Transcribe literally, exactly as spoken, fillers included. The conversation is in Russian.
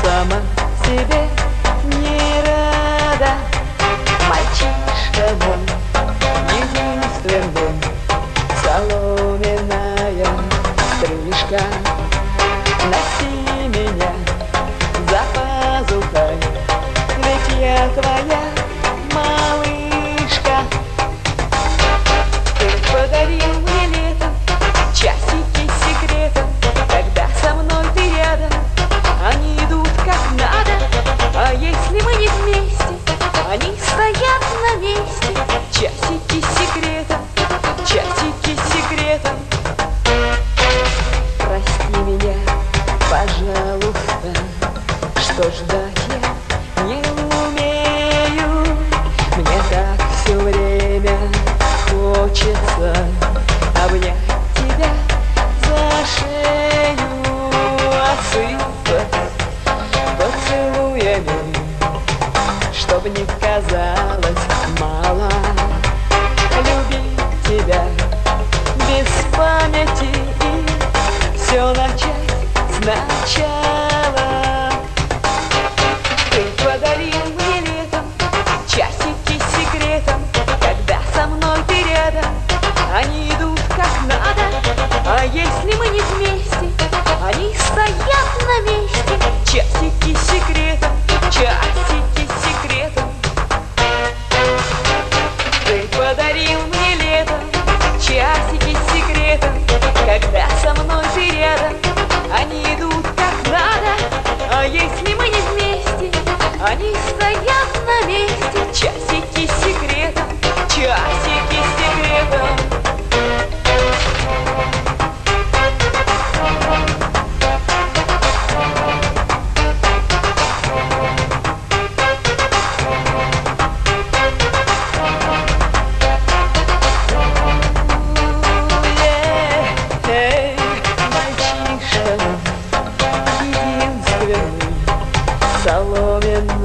сама себе не рада. Мальчишка мой единственный, соломенная стрижка. Носи меня за пазухой, ведь я твоя малышка. Ты подарил мне летом часики секретом, когда со мной ты рядом, они идут как надо. А если мы не вместе, они стоят на месте. Часики секретом, часики секретом. Прости меня, пожалуйста, что ждать я не умею. Мне так все время хочется обнять тебя за шею, осыпать поцелуями, чтоб не казалось мало. Любить тебя без памяти и все начать сначала. Ты подарил мне летом часики секретом, когда со мной ты рядом, они идут как надо. А если мы не вместе, они стоят на месте. Часики секретом, часики секретом. Ты подарил мне летом часики секретом, когда со мной ты рядом, они идут как надо. А если мы не вместе, они стоят на месте. Часики секретом, часики секретом. Соломенная